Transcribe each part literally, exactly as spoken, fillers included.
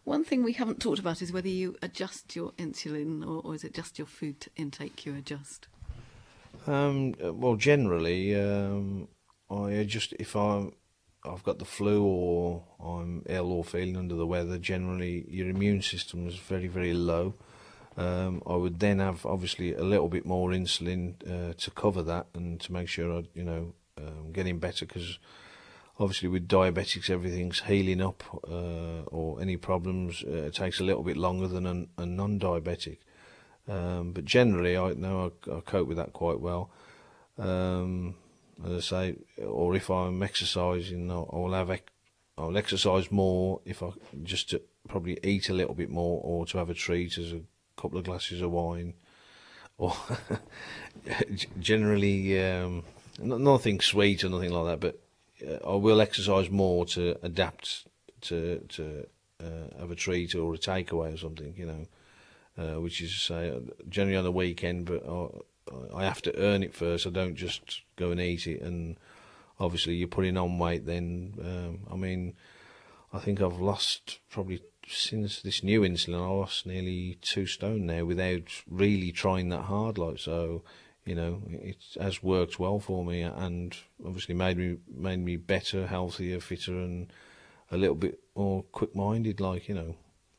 One thing we haven't talked about is whether you adjust your insulin, or, or is it just your food intake you adjust? Um, well, generally, um, I adjust if I'm I've got the flu or I'm ill or feeling under the weather. Generally, your immune system is very, very low. Um, I would then have obviously a little bit more insulin uh, to cover that and to make sure I, you know, um, getting better, because obviously with diabetics everything's healing up, uh, or any problems uh, it takes a little bit longer than a, a non-diabetic. Um, but generally, I know I, I cope with that quite well. Um, as I say, or if I'm exercising, I'll, I'll have ec- I'll exercise more if I just to probably eat a little bit more, or to have a treat as a couple of glasses of wine, or generally um, nothing sweet or nothing like that. But uh, I will exercise more to adapt to to uh, have a treat or a takeaway or something, you know. Uh, which is say generally on the weekend, but I, I have to earn it first. I don't just go and eat it, and obviously you're putting on weight. Then um, I mean, I think I've lost probably since this new insulin, I lost nearly two stone now without really trying that hard. Like so, you know, it has worked well for me, and obviously made me made me better, healthier, fitter, and a little bit more quick-minded. Like you know.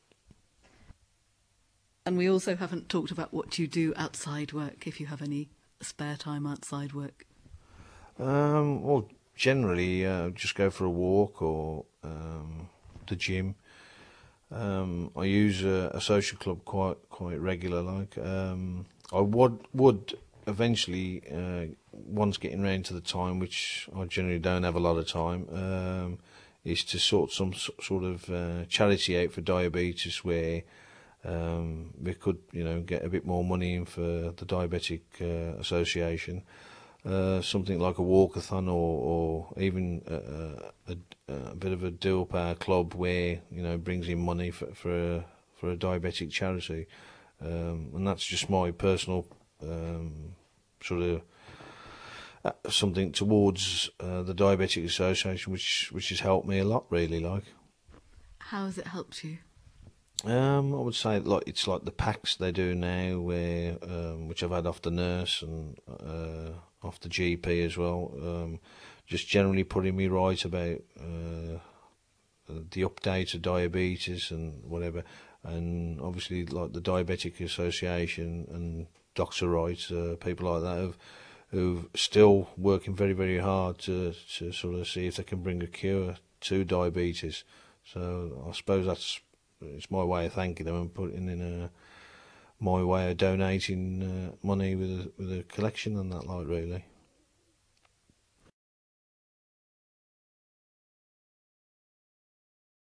And we also haven't talked about what you do outside work, if you have any spare time outside work. Um, well, generally, uh, just go for a walk or um, the gym. Um, I use a, a social club quite quite regular. Like um, I would would eventually, uh, once getting round to the time, which I generally don't have a lot of time, um, is to sort some s- sort of uh, charity out for diabetes, where um, we could, you know, get a bit more money in for the Diabetic uh, Association. Uh, something like a walkathon, or, or even a, a, a bit of a dual power club where, you know, brings in money for for a, for a diabetic charity, um, and that's just my personal um, sort of uh, something towards uh, the Diabetic Association, which which has helped me a lot, really. Like, How has it helped you? um, I would say like it's like the packs they do now, where um, which I've had off the nurse and uh, off the G P as well. Um, just generally putting me right about uh, the update of diabetes and whatever, and obviously like the Diabetic Association and Doctor Wright, uh, people like that have who've still working very very hard to to sort of see if they can bring a cure to diabetes. So I suppose that's it's my way of thanking them and putting in a my way of donating uh, money with a, with a collection and that, like, really.